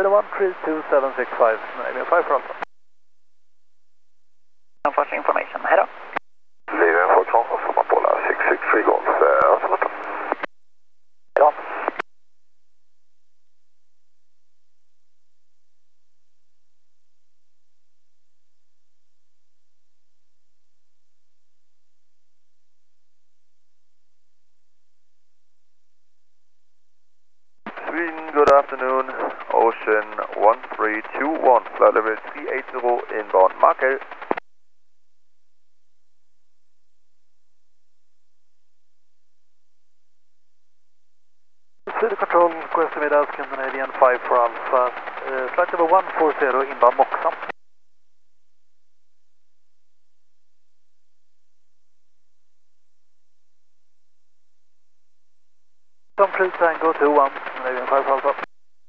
Sweden 132765, Scandinavian 5 for Alpha. First information, hej då. Liven for Kronor som Apollo 663 Golf, Österbotten. Hej då. Sweden, good afternoon. Ocean 1321, flight level 380 inbound, Markel. Sweden Control, go eftermiddag, Scandinavian 5 for Alpha. Flight level 140 inbound Moxa. Tom Cruise Tango 21, Scandinavian 5 for Alpha.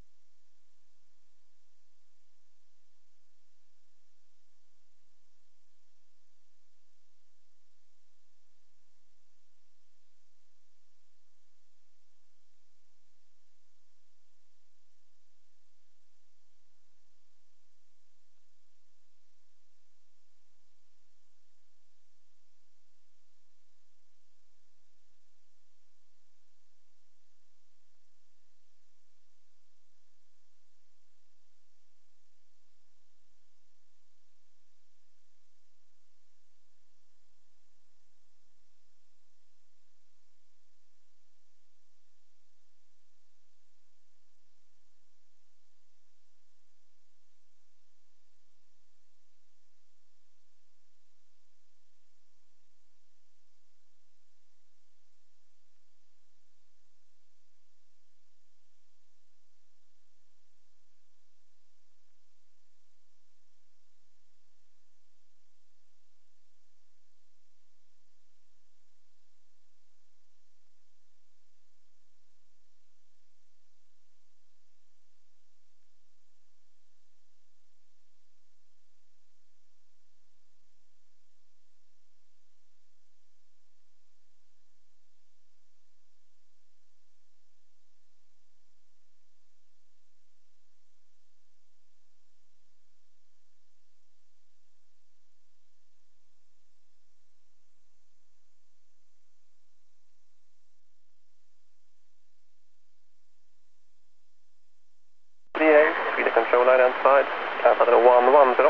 Sweden Control identified, capital 110.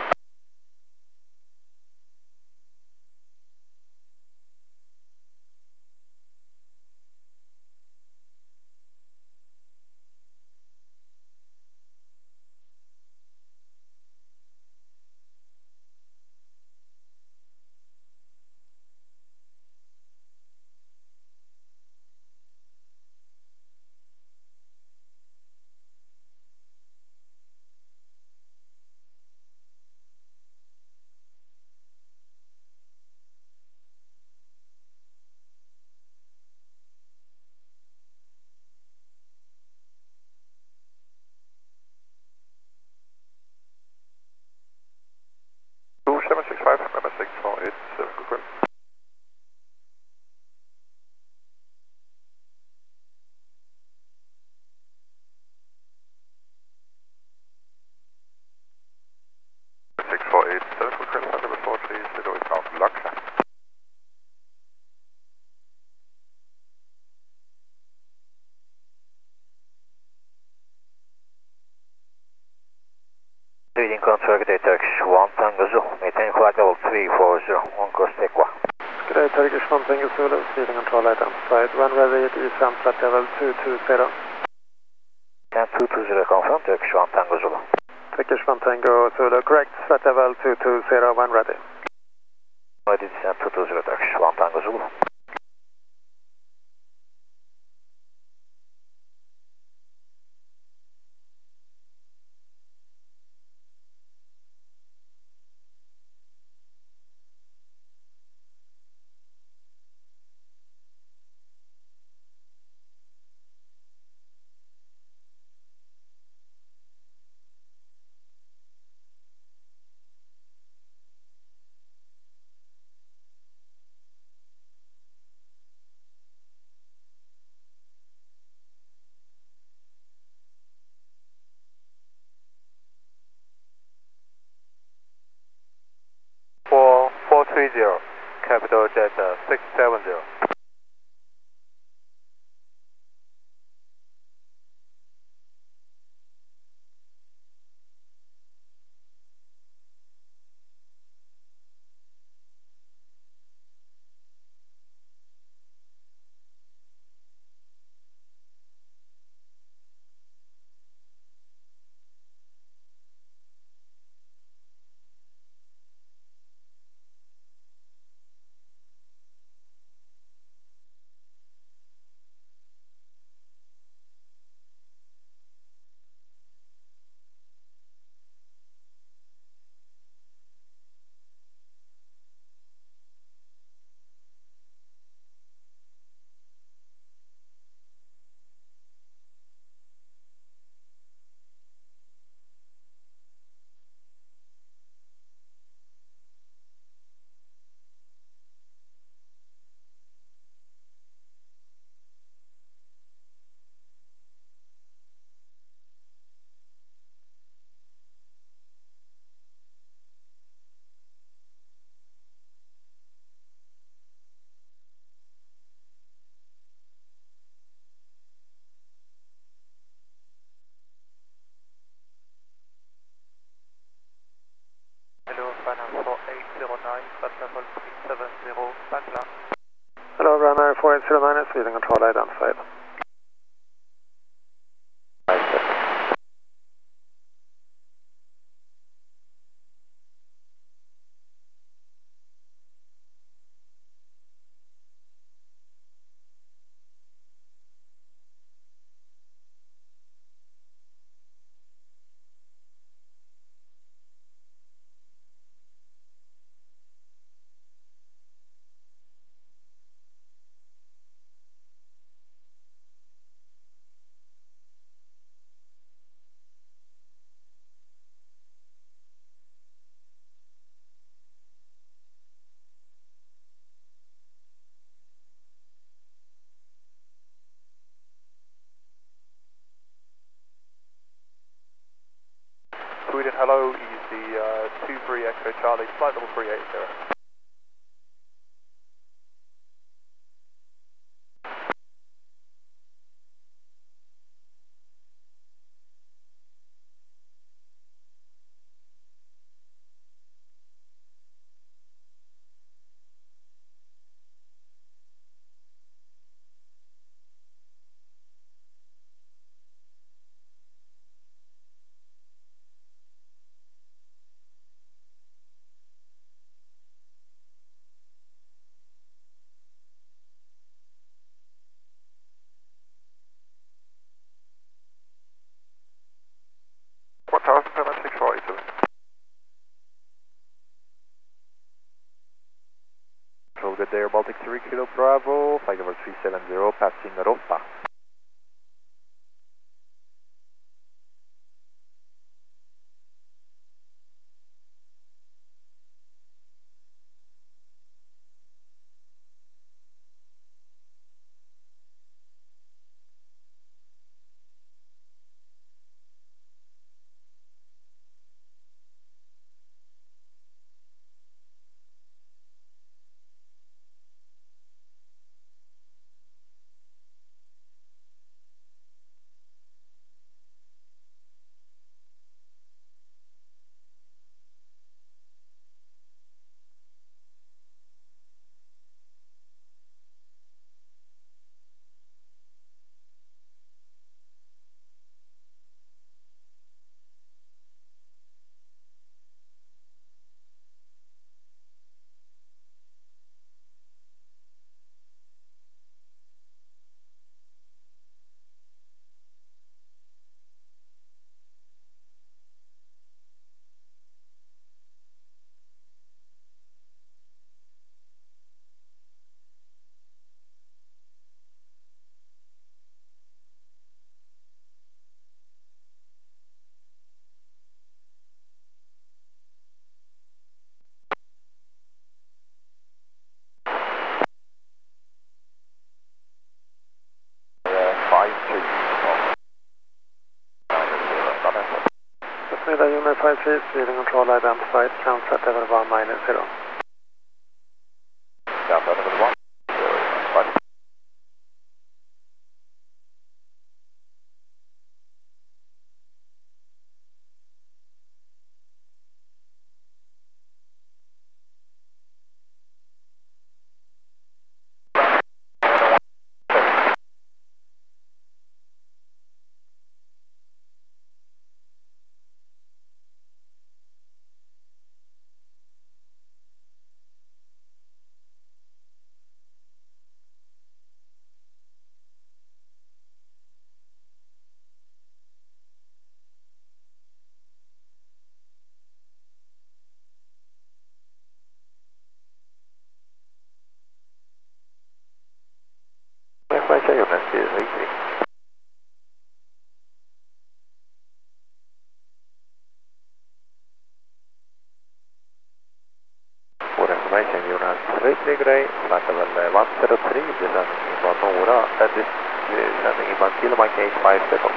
Sweden Control, good day, Turkish 1 Tango Zulu, maintain flight level 340, on course take 1. Good day, Turkish 1 Tango Zulu, Sweden Control identified. When ready, descend flight level 220. 220 confirm, Turkish 1 Tango Zulu. Turkish 1 Tango Zulu, correct, flight level 220 when ready. Ready, descend 220, Turkish 1 Tango Zulu. 30, Capital Jet 670. Hello, Panam 4809, flight level 370, Bangla. Hello, runway 4809 is leading control identified. Sweden, hello, easy 23 Echo Charlie, flight level 380. Good day, Baltic 3 Kilo Bravo, flight level 370, passing Rota. Sweden Unit 53 is leading control identified, transfer level 190. Höjtlig Gray, flight level 103, descending inbound Nora, descending inbound Kilo Mike 850.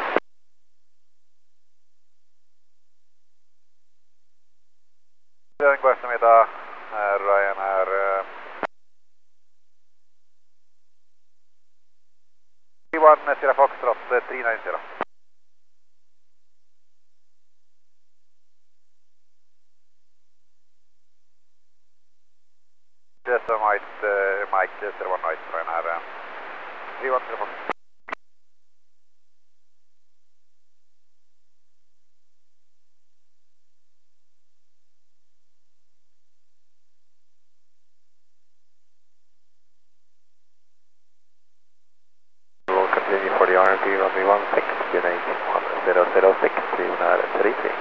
God eftermiddag, Ryanair 31 Sierra Foxtrot 390. Yes, Mike 01 night, Ryanair 31 Sierra Fox. We'll continue for the RMP runway 16, unit 1006, unit 33.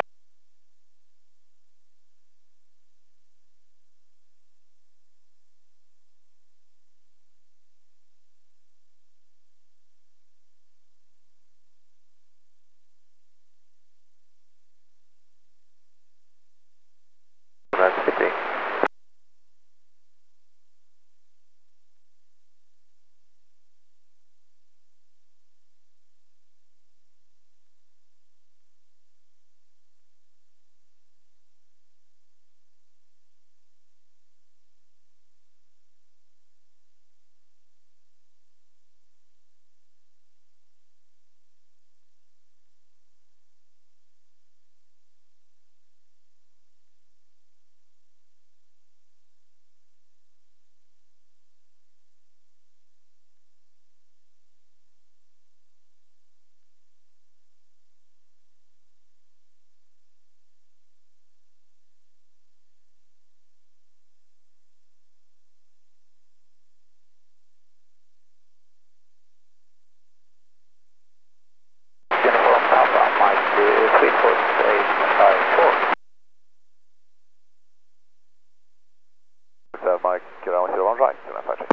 Unit City. Uniform Papa, Mike 34854. Mike 01 right, Unit 56.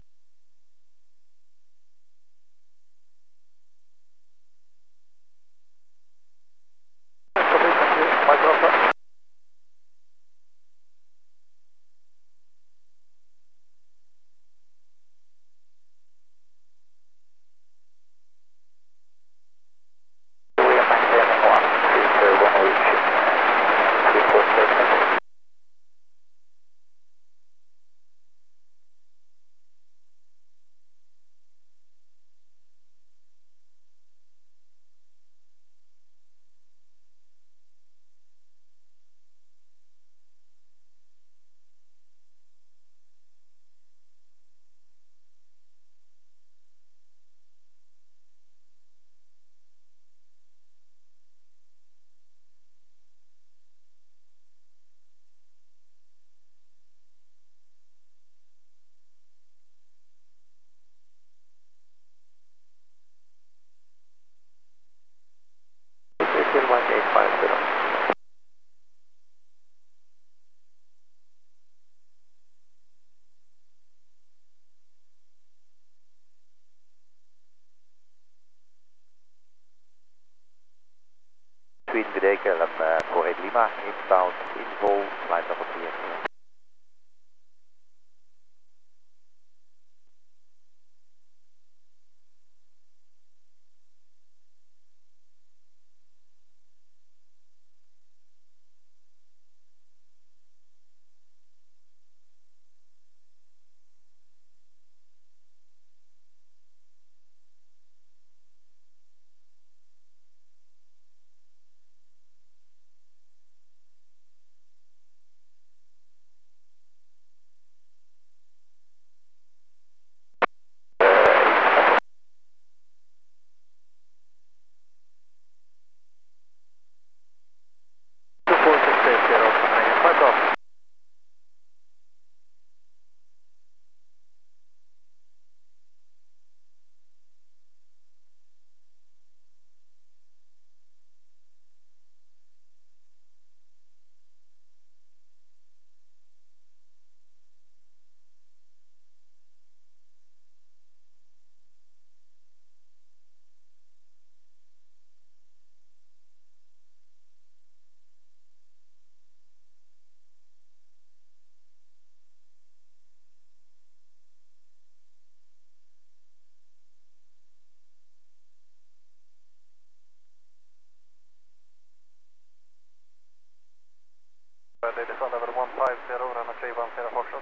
Mike 01 right. We are maintaining 130 reach 347. Kilo Mike 850. Twin Vidake LM 48 Lima, inbound info, flight level 380. Bradley, descend level 150, runway 310 Foxtrot.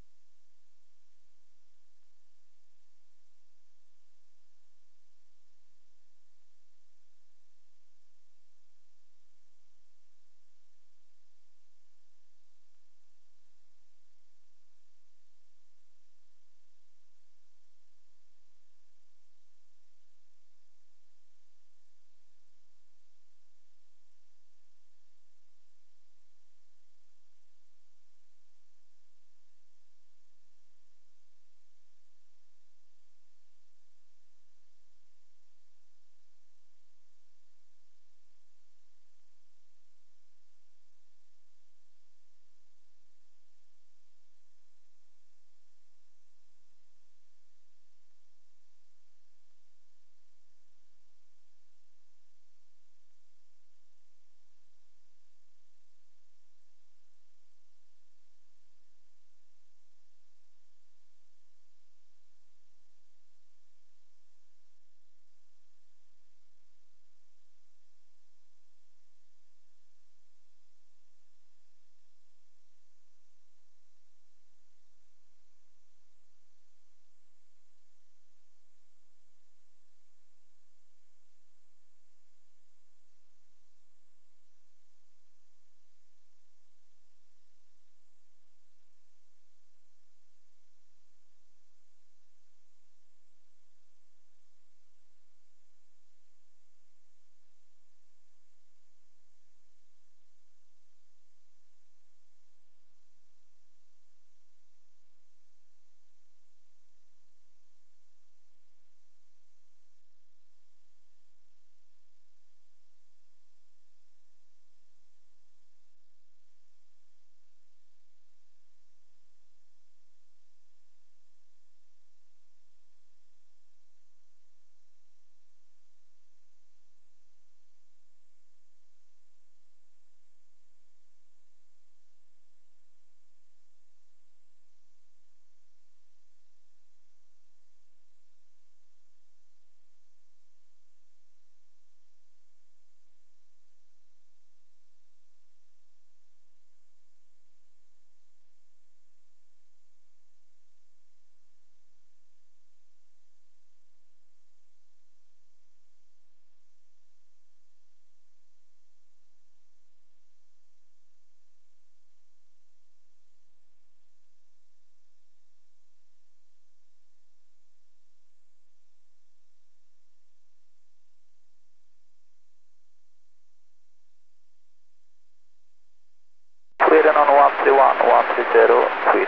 Sweden on 131, 130, Sweet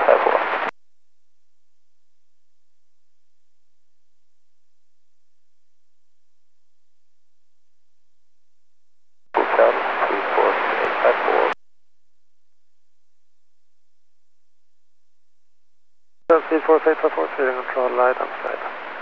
4854. Hotel, Sweet 4854. Sweet 4854, Sweden control, light and side.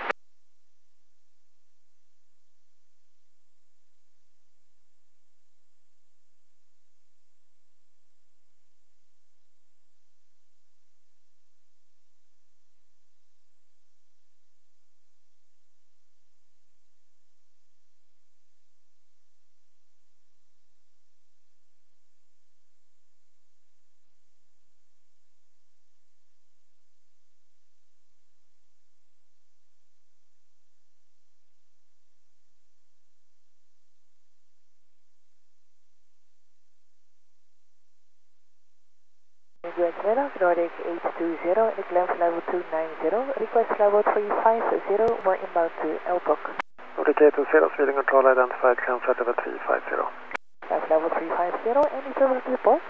Goedemiddag, Nordic 820 and Glenn level 290, request level 350, we're inbound to Elbrook. Nordic 820, Sweden control identified, transfer level 350. Glenn level 350, any further reports?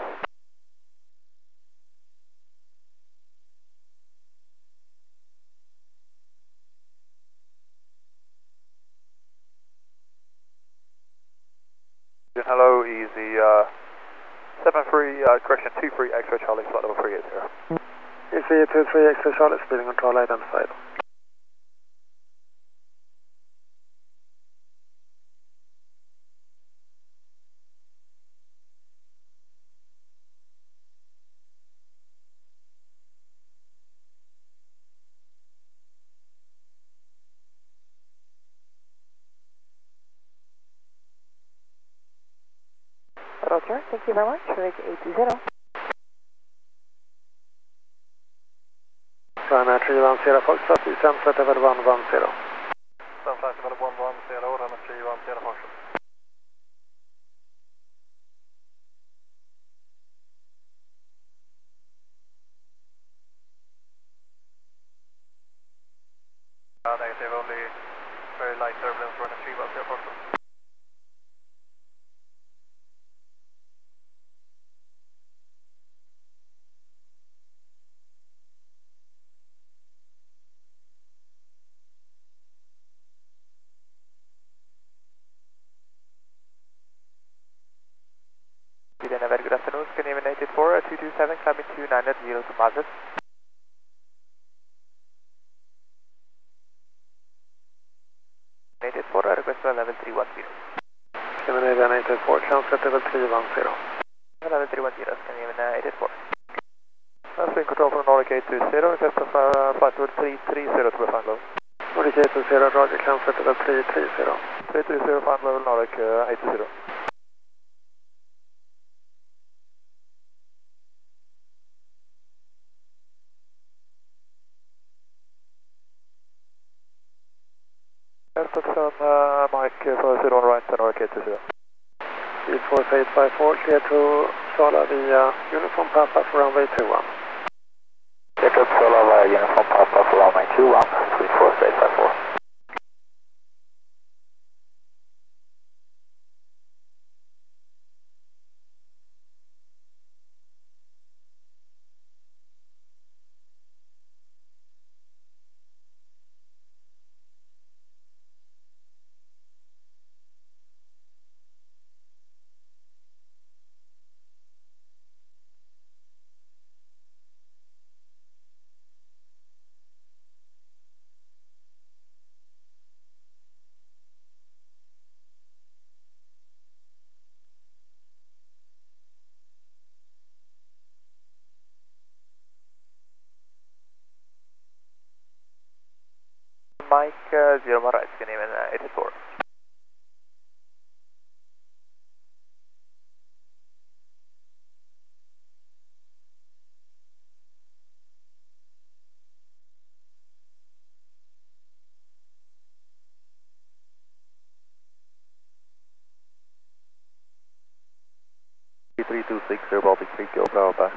Hello, easy 73, correction 23 X-ray Charlie, flight level 380. Easy 23 X-ray Charlie, speeding control identified. Roger, thank Thank you very much. Runway 820. Ryanair 310 Foxtrot, descent flight level 110. Descent flight level 110, Ryanair 310 Foxtrot. Negative, only very light turbulence, Ryanair 310 Foxtrot. Good afternoon, Scandinavian 84, 227, climbing 29 at 0 composite. I request for level 310. Scandinavian 84, transfer level 310. Level 310, Scandinavian 84. Swing control from Nordic 820, request for flight level 330 to be final level. Nordic 820, roger, transfer level 330. 330, final level Nordic 820. Mike for 0 on right and Nordic 820. Speed force 854, clear to Sala via Uniform Papa for runway 21. Clear to Sala via Uniform Papa for runway 21, speed force 854. Mike 0 on right, Scandinavian 84. T3260 Baltic 3 Kilo Bravo.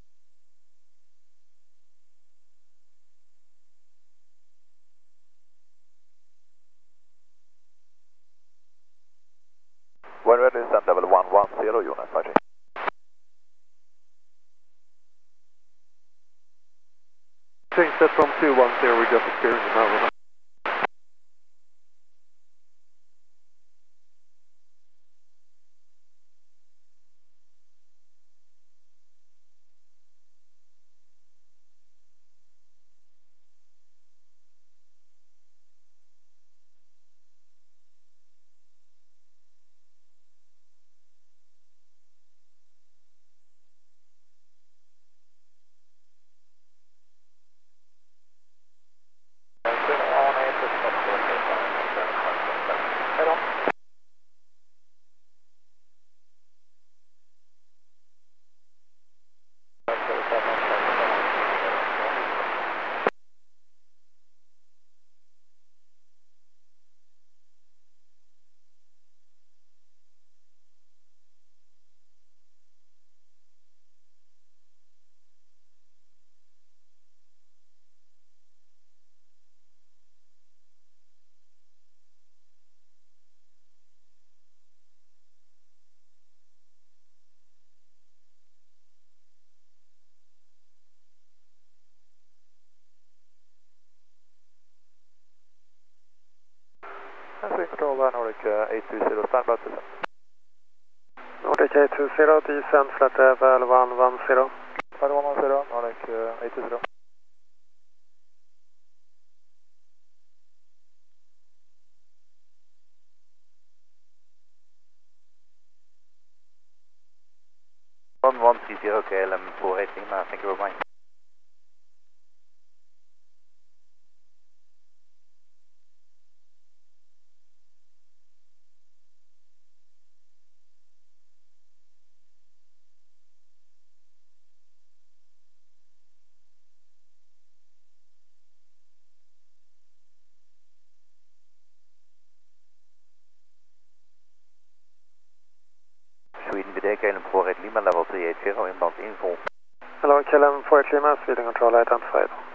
When ready, descent level 110, Jonas, Magic. Change that from 210, we just experienced now. Swing control Nordic 820, stand by descent. Nordic 820, descent flight level 110. Flight 110, Nordic 820. On 130 KLM 418, thank you very much. 380 inbound info. Hello, KLM 4 Lima, Sweden Control identified.